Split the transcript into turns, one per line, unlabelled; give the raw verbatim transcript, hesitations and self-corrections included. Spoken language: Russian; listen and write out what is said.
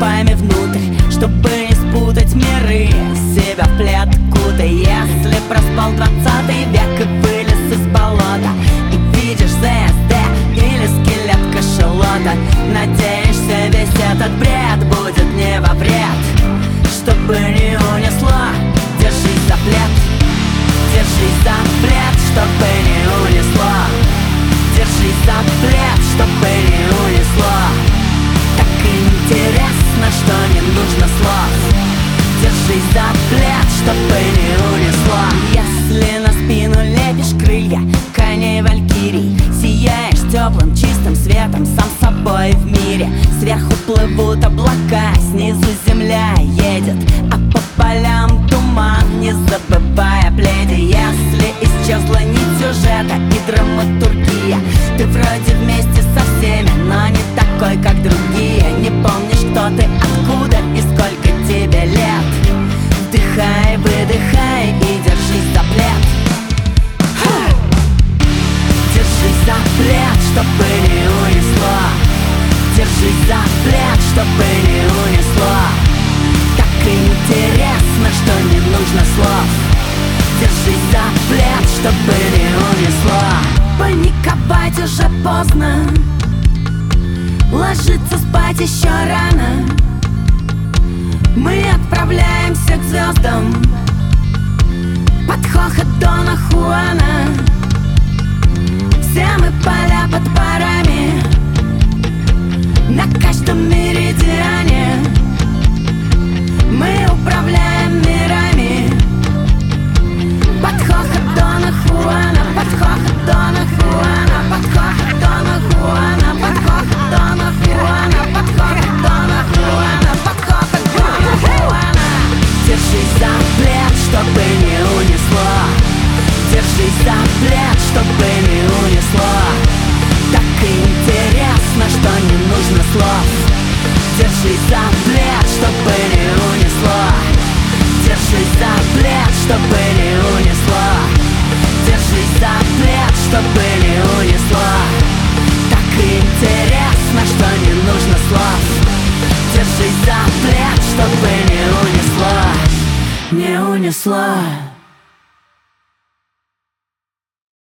вами внутрь, чтобы не спутать миры. Себя в плед кутай, если проспал двадцатый век и вылез из болота, и видишь ЗСД или скелет кашалота. Надеешься, весь этот бред будет не во вред, чтобы не унесло. Держись за плед, держись за плед, чтобы не унесло. Держись за плед, чтобы не унесло. Так интересно, что не нужно слов. Держись за плед, чтобы не унесло. Если на спину лепишь крылья коней валькирий, сияешь теплым чистым светом сам собой в мире. Сверху плывут облака, снизу земля едет, а по полям туман, не забывая пледе. Если исчезла нить сюжета и драматургия, ты вроде вместе со всеми, но не такой, как другие. Не помнишь, кто ты, откуда и сколько тебе лет. Вдыхай, выдыхай и держись за плед. Ха! Держись за плед, чтобы не унесло. Держись за плед, чтобы не унесло. Так интересно, что не нужно слов. Держись за плед, чтобы не унесло. Паниковать уже поздно, ложиться спать еще рано. Мы отправляемся к звездам под хохот Дона Хуана. Все мы поля под парами на каждом меридиане. Мы управляем мирами под хохот Дона Хуана, под хохот Дона Хуана, под хохот Дона Хуана, под хохот Дона Хуана, под хохот Дона Хуана, под хохот Дона Хуана. Держись за плед, чтобы не унесло. Держись за плед, чтобы не унесло. Так интересно, что не нужно слов. Держись за плед, чтобы не унесло. Держись за плед, чтобы не унесло. Держись за плед, чтобы не унесло. Так интересно, что не нужно слов. Держись за плед, чтобы не унесло. Не унесло.